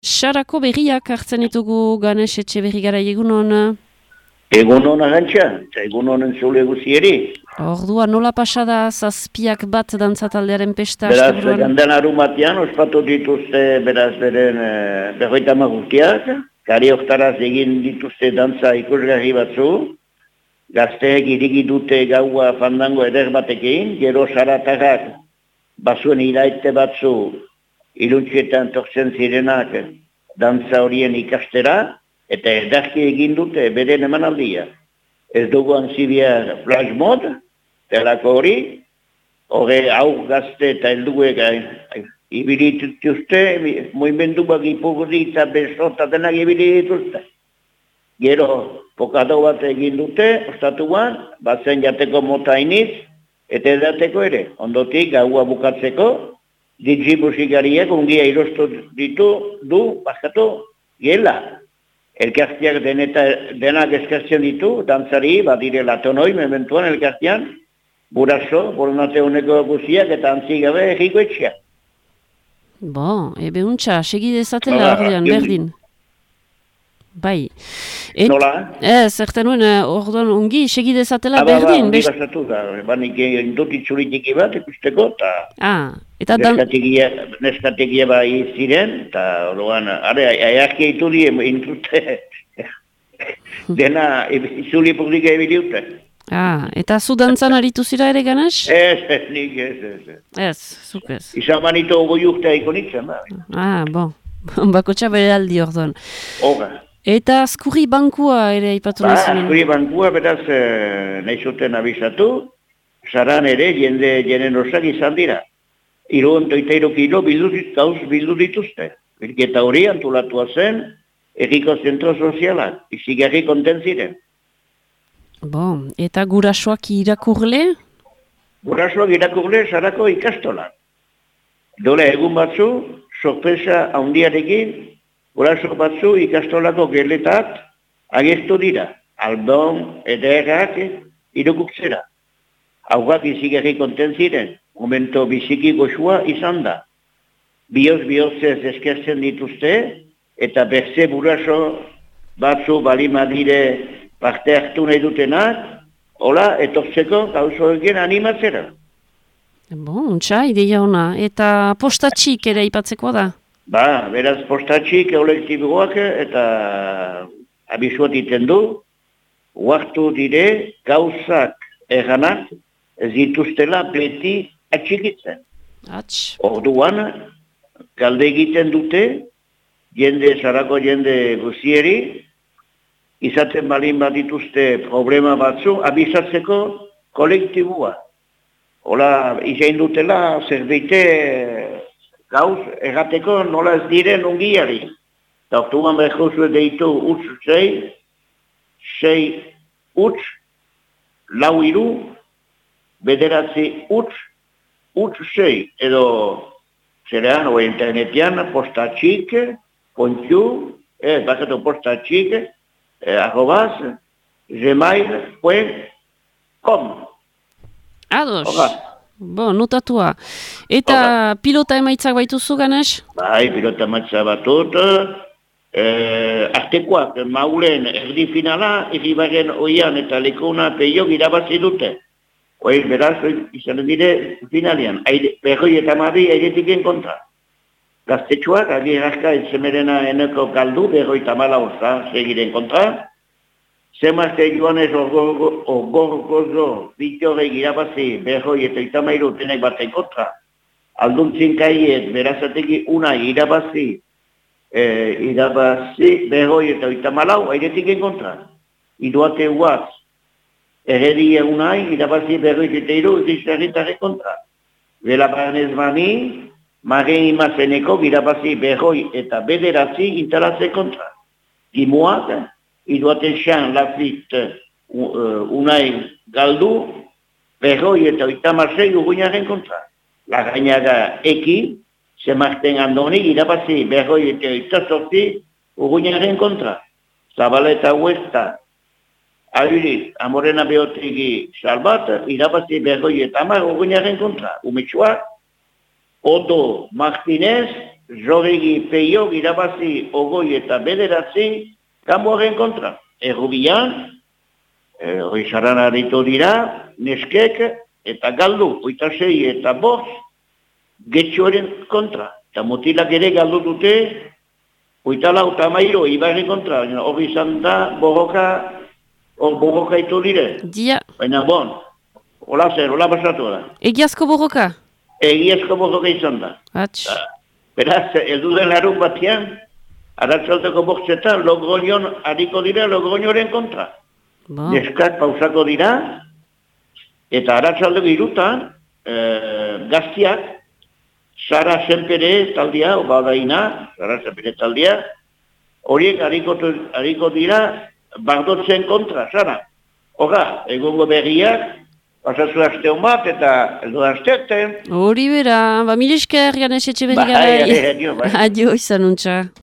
Sarako berriak hartzen ditugu Ganes Etxeberri gara egunon. Egunon agantxa, eta egunon entzule guzieri. Ordua nola pasada zazpiak bat dantzataldearen pesta Beraz, asteburuan? gandan arumatean, ospatu dituzte, beraz, beren berroita magurtiak, kari oktaraz egin dituzte dantza ikusgarri batzu, gazteek irigi dute gaua fandango eder batekin, gero saratarrak bazuen iraite batzu, iluntxetan tortzen zirenak dantza horien ikastera, eta edarki egin dute beren emanaldia. Ez dugu antzibia flash mod, telako hori, hori hau gazte eta helduek ibilituzte, moimendu bak ipuguditza besota denak ibilituzte. Gero, pokado bat egin dute, ostatuan, batzen jateko mota iniz, eta edateko ere. Ondotik, gaua bukatzeko, DJ musikariak ungia irostu baskatu, gela. Elkartiak denak eskartzen ditu, dantzari, badire latonoi, mementuan elkartian, buraso, boronate honeko guziak eta antzigabe egiko etxeak. Bo, ebe untxa, segidezatela ordean, berdin. Bai. Nola? Zerten nuen, orduan ongi, segidezatela berdin. Ongi basatu da, banik indut itxulitiki bat ikusteko, eta neskategia bai ziren, eta orduan, aiarki eitu die, intute, dena itzuli publika ebiliute. Eta zu dantzan aritu zira ere Ganes? Nik ez. Zuk ez. Izan manito goi urtea ikonitzen, da. Bon. Bakotxa bere aldi orduan. Hora. Eta Azkurri bankua ere aipatu nazien. Azkurri bankua, beraz, nahi zuten abizatu, zaran ere jenden osak izan dira. 103 kilo bildu dituzte. Bilketa hori antolatua zen, erriko zentro sozialak, izigarri konten ziren. Bon, eta gurasoak irakurle? Gurasoak irakurle zarako ikastolan. Dola egun batzu, sorpresa handiarekin, guraso batzu ikastolako geletak agestu dira. Albon, ederrak, irukutzera. Haugak izigarri konten ziren, momento biziki goxua izan da. Bioz-biozez eskertzen dituzte, eta berze guraso batzu balimadire parte hartu nahi dutenak, hola, etortzeko gauzo egin animatzera. Bon, untxa, ideia ona. Eta postatxik ere aipatzeko da? Beraz postatxik kolektiboak eta abisuat iten du, huartu dire gauzak erranak ez dituztela beti atxikitzen. Orduan, galde egiten dute, zarako jende guzieri, izaten balin bat dituzte problema batzu, abisatzeko kolektibua. Hola, izain dutela, zerbait gauz, errateko nola ez diren ongiari. Eta orduan behar deitu utz 6 utz, 4 iru, bederatzi utz 6, edo zerean, o internetian, postatxik, pontxu, postatxik, @gmail.com. Ados. Bon, notatua. Eta pilota emaitzak baituzu, Ganes? Bai, pilota emaitza batut. Artekoak, maulen erdi finala, erribaren oian eta lekona peiok irabazi dute. Beraz, izan dire finalian. Berroi eta mabi airetik kontra. Gaztetxoak, agirrazka etzemerena eneko galdu, berroi eta mala oza segiren kontra. Zemazte Joanes Ogorgozo bitore irabazi berroi eta itamairu tenek baten kontra. Alduntzin kaiet berazateki una irabazi berroi eta itamalau airetik kontra. Iduate huaz erredi egunai irabazi berroi eta iru izarritare kontra. Bela baranez bani, Maren imazeneko irabazi berroi eta bederatzi intalatze kontra. Gimuak, iduaten xan lafit unai galdu, berroi eta oitamasei uguinaren kontra. Lagainaga eki, zemazten andoni, irabazi berroi eta oitazortzi uguinaren kontra. Zabaleta huesta, Airiz, Amorena Beotegi Salbat, irabazi berroi eta amar uguinaren kontra. Umetxuak, Odo Martinez, Zoregi Peiok irabazi ogoi eta bederatzi Kanboaren kontra. Errubian, hori saran aritu dira, neskek eta galdu, 26 eta 5 Getxoaren kontra. Eta mutilak ere galdu dute, 24 eta 13 Ibarren kontra. Hori izan da, borroka itu dire. Dia. Baina bon, hola basatu da. Egiazko borroka? Egiazko borroka izan da. Beraz, elduden larun batean, aratzaldeko boxetan, Logroñon hariko dira Logroñoren kontra. Neskak pausako dira, eta aratzaldeko irutan, gaztiak, Sara Senpere taldea, obadaina, Sara Senpere taldea, horiek hariko dira, bardotzen kontra, Sara. Hora, egongo berriak, pasazu aste hon bat, eta eldo azteten. Hori bera, mil esker, Ganes Etxeberri gara. Adio, Adio, izan untxa.